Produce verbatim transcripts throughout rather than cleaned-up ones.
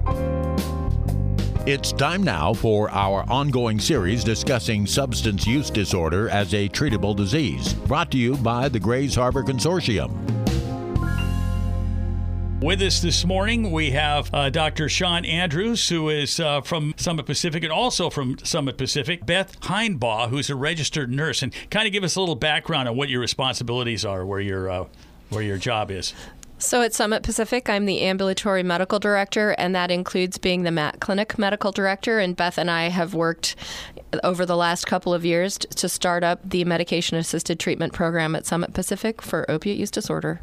It's time now for our ongoing series discussing substance use disorder as a treatable disease, brought to you by the Grays Harbor Consortium. With us this morning, we have uh, Doctor Sean Andrews, who is uh, from Summit Pacific, and also from Summit Pacific, Beth Heinbaugh, who's a registered nurse. And kind of give us a little background on what your responsibilities are, where your uh, where your job is. So at Summit Pacific, I'm the ambulatory medical director, and that includes being the M A T clinic medical director. And Beth and I have worked over the last couple of years to start up the medication-assisted treatment program at Summit Pacific for opiate use disorder.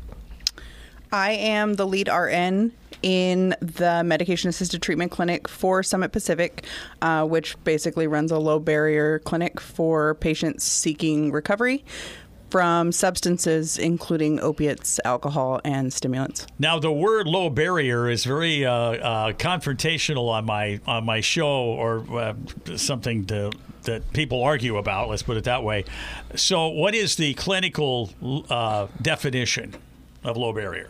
I am the lead R N in the medication-assisted treatment clinic for Summit Pacific, uh, which basically runs a low-barrier clinic for patients seeking recovery from substances, including opiates, alcohol, and stimulants. Now, the word low barrier is very uh, uh, confrontational on my on my show, or uh, something to, that people argue about, let's put it that way. So what is the clinical uh, definition of low barrier?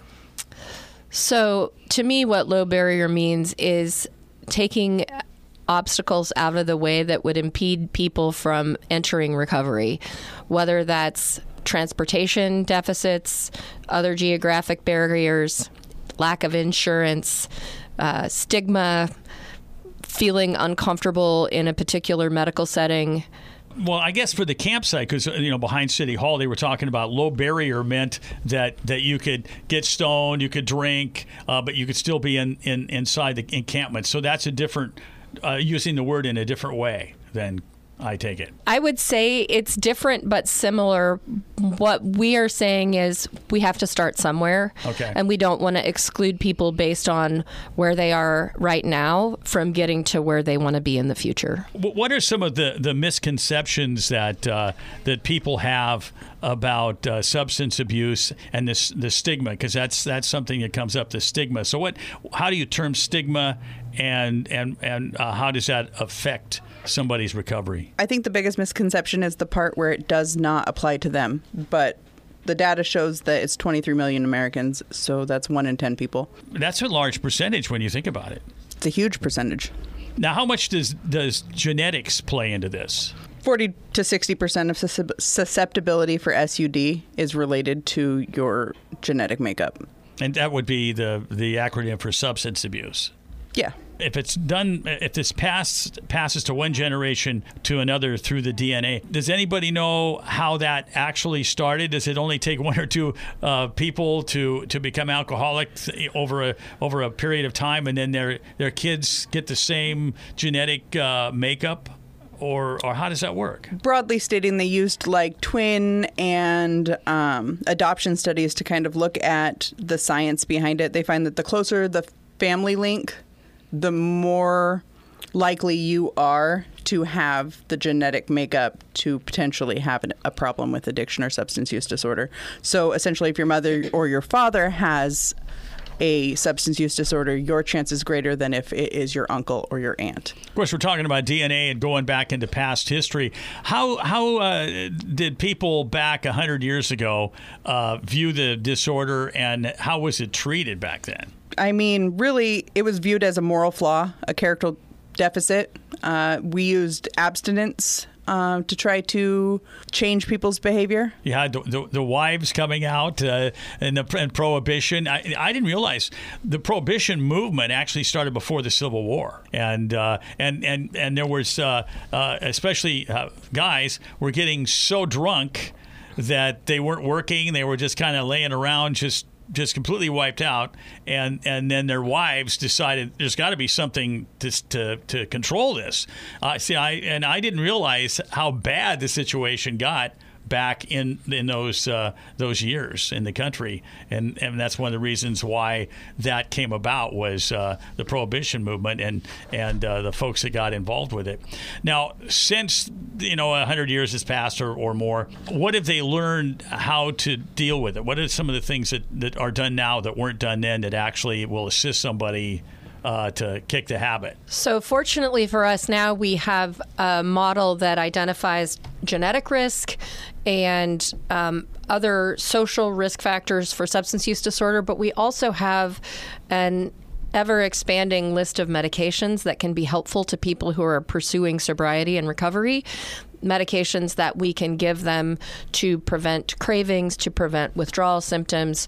So to me, what low barrier means is taking obstacles out of the way that would impede people from entering recovery, whether that's transportation deficits, other geographic barriers, lack of insurance, uh, stigma, feeling uncomfortable in a particular medical setting. Well, I guess for the campsite, because, you know, behind City Hall, they were talking about low barrier meant that, that you could get stoned, you could drink, uh, but you could still be in, in inside the encampment. So that's a different, uh, using the word in a different way than I take it. I would say it's different but similar. What we are saying is we have to start somewhere. Okay. And we don't want to exclude people based on where they are right now from getting to where they want to be in the future. What are some of the, the misconceptions that uh, that people have about uh, substance abuse and this the stigma? Because that's that's something that comes up, the stigma. So what? How do you term stigma, and and and uh, how does that affect somebody's recovery? I think the biggest misconception is the part where it does not apply to them, but the data shows that it's twenty-three million Americans, so that's one in ten people. That's a large percentage when you think about it. It's a huge percentage. Now, how much does does genetics play into this? forty to sixty percent of susceptibility for S U D is related to your genetic makeup. And that would be the, the acronym for substance abuse. Yeah. If it's done, if this pass, passes to one generation to another through the D N A, does anybody know how that actually started? Does it only take one or two uh, people to, to become alcoholics over a over a period of time, and then their their kids get the same genetic uh, makeup? Or, or how does that work? Broadly stating, they used like twin and um, adoption studies to kind of look at the science behind it. They find that the closer the family link, the more likely you are to have the genetic makeup to potentially have a problem with addiction or substance use disorder. So essentially, if your mother or your father has a substance use disorder, your chance is greater than if it is your uncle or your aunt. Of course, we're talking about D N A and going back into past history. How how uh, did people back one hundred years ago uh, view the disorder, and how was it treated back then? I mean, really, it was viewed as a moral flaw, a character deficit. Uh, we used abstinence uh, to try to change people's behavior. You had the, the, the wives coming out uh, and the and prohibition. I, I didn't realize the prohibition movement actually started before the Civil War, and uh, and and and there was uh, uh, especially uh, guys were getting so drunk that they weren't working. They were just kind of laying around, just. just completely wiped out, and and then their wives decided there's got to be something to to, to control this. Uh, see, I and I didn't realize how bad the situation got back in in those uh, those years in the country, and and that's one of the reasons why that came about was uh, the prohibition movement and and uh, the folks that got involved with it. Now, since you know a hundred years has passed or, or more, what have they learned how to deal with it? What are some of the things that, that are done now that weren't done then that actually will assist somebody Uh, to kick the habit? So fortunately for us now, we have a model that identifies genetic risk and um, other social risk factors for substance use disorder, but we also have an ever-expanding list of medications that can be helpful to people who are pursuing sobriety and recovery. Medications that we can give them to prevent cravings, to prevent withdrawal symptoms,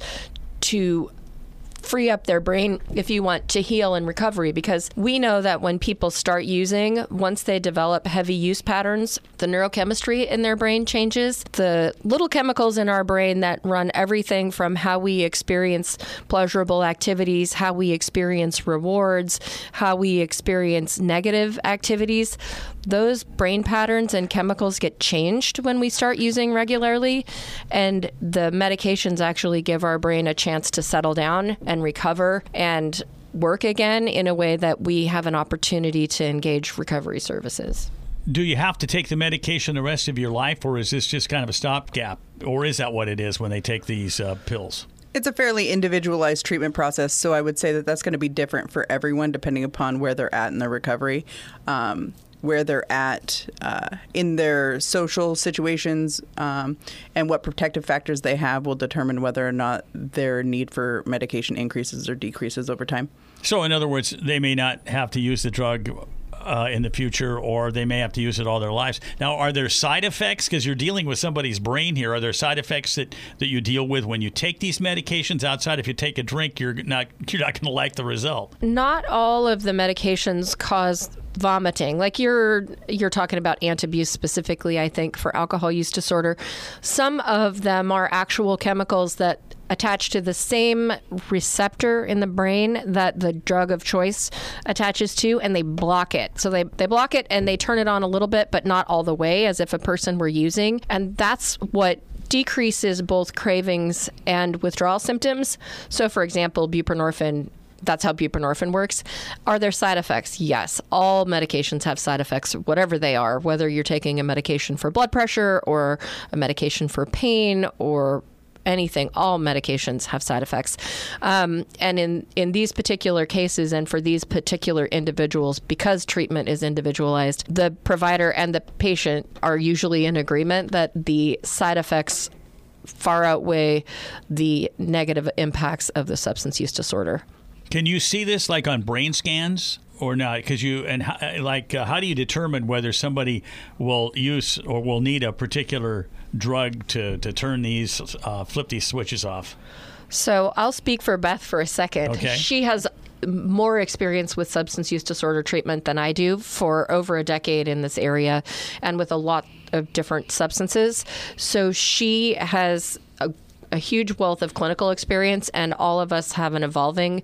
to free up their brain, if you want, to heal in recovery. Because we know that when people start using, once they develop heavy use patterns, the neurochemistry in their brain changes. The little chemicals in our brain that run everything from how we experience pleasurable activities, how we experience rewards, how we experience negative activities, those brain patterns and chemicals get changed when we start using regularly, and the medications actually give our brain a chance to settle down and recover and work again in a way that we have an opportunity to engage recovery services. Do you have to take the medication the rest of your life, or is this just kind of a stopgap? Or is that what it is when they take these uh, pills? It's a fairly individualized treatment process, so I would say that that's going to be different for everyone depending upon where they're at in their recovery. Um, where they're at uh, in their social situations, um, and what protective factors they have will determine whether or not their need for medication increases or decreases over time. So in other words, they may not have to use the drug uh, in the future, or they may have to use it all their lives. Now, are there side effects? Because you're dealing with somebody's brain here. Are there side effects that, that you deal with when you take these medications outside? If you take a drink, you're not you're not going to like the result. Not all of the medications cause vomiting. Like you're you're talking about antabuse specifically, I think, for alcohol use disorder. Some of them are actual chemicals that attach to the same receptor in the brain that the drug of choice attaches to, and they block it. So they, they block it and they turn it on a little bit, but not all the way, as if a person were using. And that's what decreases both cravings and withdrawal symptoms. So, for example, buprenorphine, that's how buprenorphine works. Are there side effects? Yes. All medications have side effects, whatever they are, whether you're taking a medication for blood pressure or a medication for pain or anything. All medications have side effects. Um, and in, in these particular cases and for these particular individuals, because treatment is individualized, the provider and the patient are usually in agreement that the side effects far outweigh the negative impacts of the substance use disorder. Can you see this like on brain scans or not? Because you and how, like uh, how do you determine whether somebody will use or will need a particular drug to to turn these uh, flip these switches off? So I'll speak for Beth for a second. Okay. She has more experience with substance use disorder treatment than I do, for over a decade in this area and with a lot of different substances. So she has a a huge wealth of clinical experience, and all of us have an evolving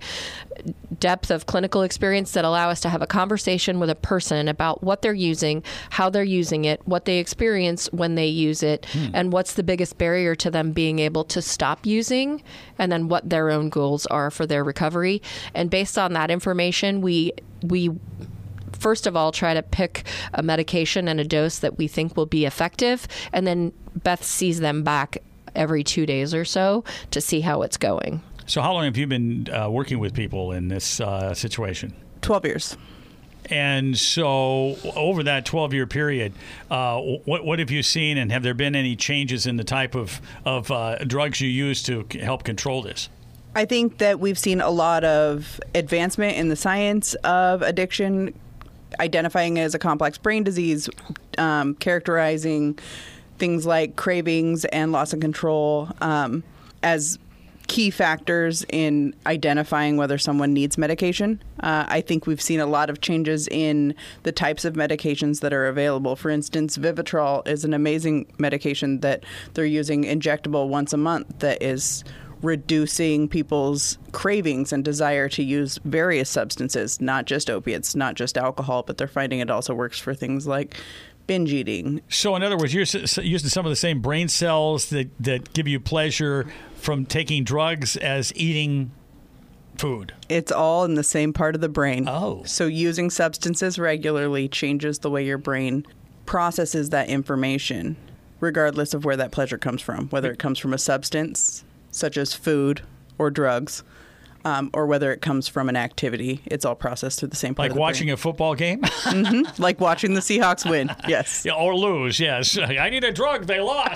depth of clinical experience that allow us to have a conversation with a person about what they're using, how they're using it, what they experience when they use it, hmm. and what's the biggest barrier to them being able to stop using, and then what their own goals are for their recovery. And based on that information, we we first of all try to pick a medication and a dose that we think will be effective, and then Beth sees them back every two days or so to see how it's going. So how long have you been uh, working with people in this uh, situation? twelve years. And so over that twelve-year period, uh, what what have you seen, and have there been any changes in the type of, of uh, drugs you use to help control this? I think that we've seen a lot of advancement in the science of addiction, identifying it as a complex brain disease, um, characterizing things like cravings and loss of control um, as key factors in identifying whether someone needs medication. Uh, I think we've seen a lot of changes in the types of medications that are available. For instance, Vivitrol is an amazing medication that they're using injectable once a month that is reducing people's cravings and desire to use various substances, not just opiates, not just alcohol, but they're finding it also works for things like binge eating. So in other words, you're using some of the same brain cells that, that give you pleasure from taking drugs as eating food. It's all in the same part of the brain. Oh. So using substances regularly changes the way your brain processes that information, regardless of where that pleasure comes from, whether it comes from a substance, such as food or drugs, Um, or whether it comes from an activity. It's all processed through the same part like of the watching brain. a football game? mm-hmm. Like watching the Seahawks win, yes. Yeah, or lose, yes. I need a drug, they lost.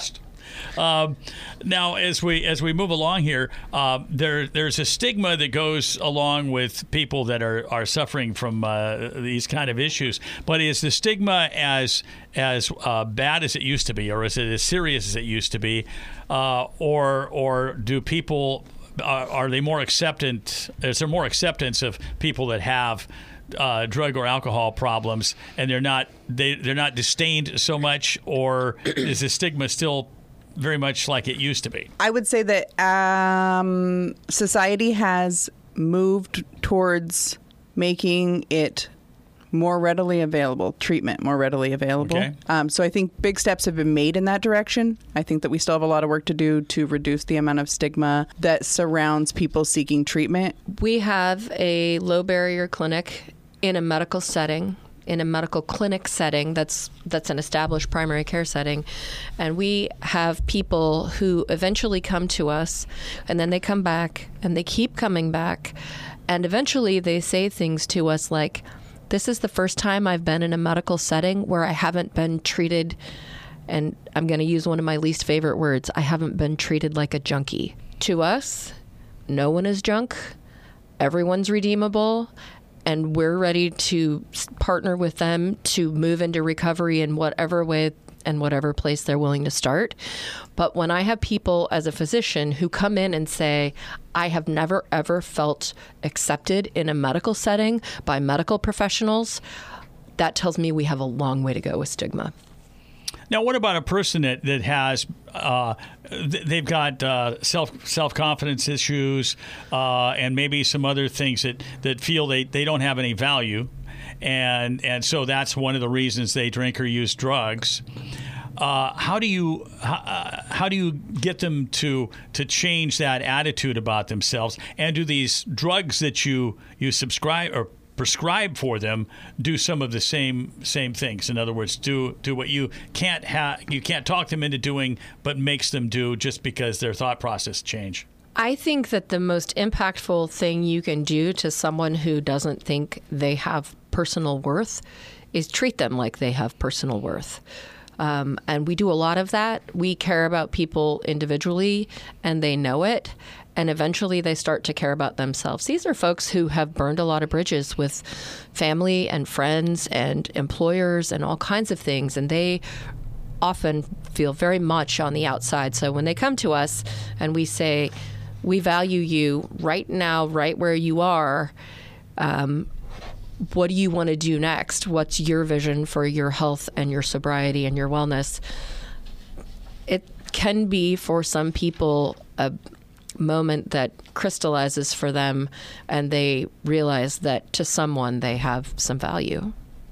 Um, now, as we as we move along here, uh, there there's a stigma that goes along with people that are, are suffering from uh, these kind of issues. But is the stigma as as uh, bad as it used to be, or is it as serious as it used to be, uh, or or do people uh, are they more acceptant? Is there more acceptance of people that have Uh, drug or alcohol problems, and they're not they they're not disdained so much, or is the stigma still very much like it used to be? I would say that um, society has moved towards making it more readily available, treatment more readily available. Okay. Um, so I think big steps have been made in that direction. I think that we still have a lot of work to do to reduce the amount of stigma that surrounds people seeking treatment. We have a low barrier clinic in a medical setting, in a medical clinic setting that's that's an established primary care setting. And we have people who eventually come to us, and then they come back, and they keep coming back. And eventually they say things to us like, this is the first time I've been in a medical setting where I haven't been treated, and I'm going to use one of my least favorite words, I haven't been treated like a junkie. To us, no one is junk. Everyone's redeemable. And we're ready to partner with them to move into recovery in whatever way and whatever place they're willing to start. But when I have people as a physician who come in and say, I have never, ever felt accepted in a medical setting by medical professionals, that tells me we have a long way to go with stigma. Now, what about a person that, that has, uh, th- they've got uh, self, self-confidence issues uh, and maybe some other things that, that feel they, they don't have any value, and and so that's one of the reasons they drink or use drugs. Uh, how do you how, how do you get them to to change that attitude about themselves? And do these drugs that you, you subscribe or prescribe for them do some of the same same things? In other words, do do what you can't ha- you can't talk them into doing, but makes them do just because their thought process change? I think that the most impactful thing you can do to someone who doesn't think they have personal worth is treat them like they have personal worth. Um, and we do a lot of that. We care about people individually, and they know it. And eventually they start to care about themselves. These are folks who have burned a lot of bridges with family and friends and employers and all kinds of things. And they often feel very much on the outside. So when they come to us and we say, we value you right now, right where you are, um, what do you want to do next? What's your vision for your health and your sobriety and your wellness? It can be, for some people, a moment that crystallizes for them, and they realize that to someone they have some value.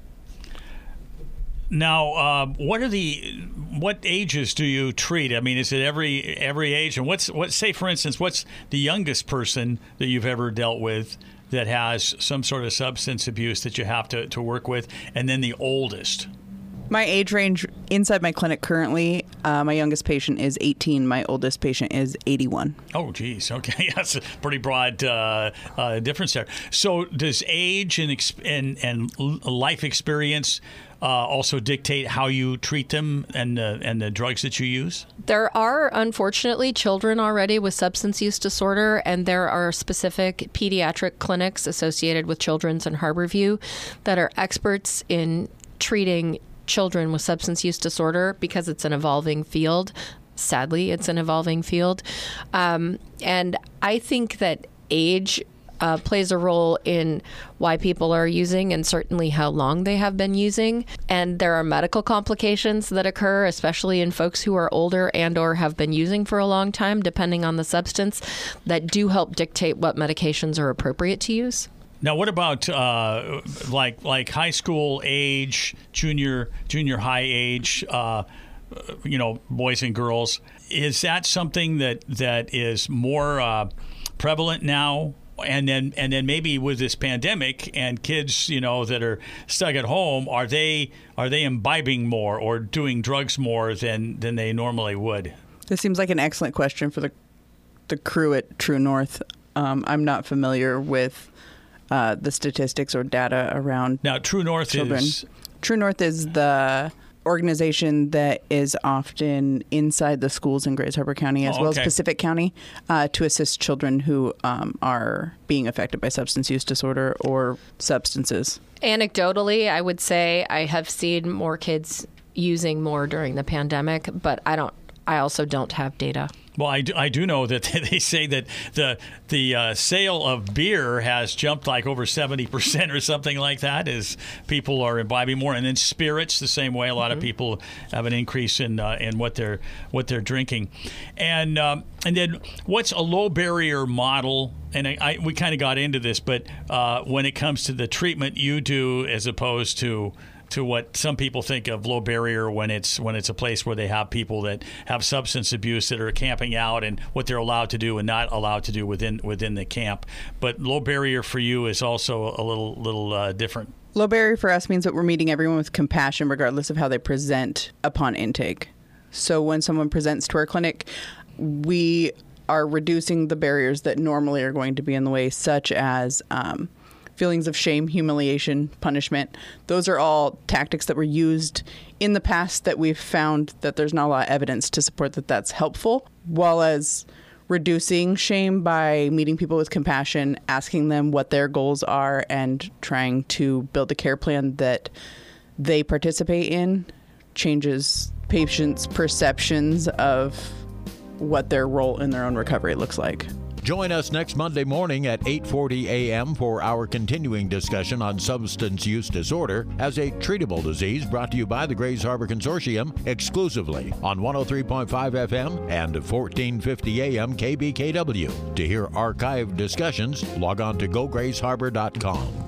Now, uh, what are the what ages do you treat? I mean, is it every every age? And what's what? Say, for instance, what's the youngest person that you've ever dealt with that has some sort of substance abuse that you have to, to work with, and then the oldest? My age range inside my clinic currently, uh, my youngest patient is eighteen. My oldest patient is eighty-one. Oh, geez. Okay. That's a pretty broad uh, uh, difference there. So does age and exp- and, and life experience uh, also dictate how you treat them and, uh, and the drugs that you use? There are, unfortunately, children already with substance use disorder, and there are specific pediatric clinics associated with Children's and Harborview that are experts in treating children with substance use disorder, because it's an evolving field. Sadly, it's an evolving field. Um, and I think that age uh, plays a role in why people are using, and certainly how long they have been using. And there are medical complications that occur, especially in folks who are older and or have been using for a long time, depending on the substance, that do help dictate what medications are appropriate to use. Now, what about uh, like like high school age, junior junior high age, uh, you know, boys and girls? Is that something that that is more uh, prevalent now? And then and then maybe with this pandemic and kids, you know, that are stuck at home, are they are they imbibing more or doing drugs more than, than they normally would? This seems like an excellent question for the the crew at True North. Um, I'm not familiar with Uh, the statistics or data around now. True North children. is True North is the organization that is often inside the schools in Grays Harbor County as Oh, well as okay. Pacific County uh, to assist children who um, are being affected by substance use disorder or substances. Anecdotally, I would say I have seen more kids using more during the pandemic, but I don't. I also don't have data. Well, I do, I do know that they say that the the uh, sale of beer has jumped like over seventy percent or something like that as people are imbibing more. And then spirits the same way. A lot mm-hmm. of people have an increase in uh, in what they're what they're drinking. And um, and then what's a low barrier model? And I, I we kind of got into this, but uh, when it comes to the treatment you do as opposed to to what some people think of low barrier when it's when it's a place where they have people that have substance abuse that are camping out and what they're allowed to do and not allowed to do within within the camp. But low barrier for you is also a little little uh, different. Low barrier for us means that we're meeting everyone with compassion regardless of how they present upon intake. So when someone presents to our clinic, we are reducing the barriers that normally are going to be in the way, such as um, feelings of shame, humiliation, punishment. Those are all tactics that were used in the past that we've found that there's not a lot of evidence to support that that's helpful, while as reducing shame by meeting people with compassion, asking them what their goals are, and trying to build a care plan that they participate in changes patients' perceptions of what their role in their own recovery looks like. Join us next Monday morning at eight forty a.m. for our continuing discussion on substance use disorder as a treatable disease, brought to you by the Grays Harbor Consortium exclusively on one oh three point five F M and fourteen fifty A M K B K W. To hear archived discussions, log on to go grays harbor dot com.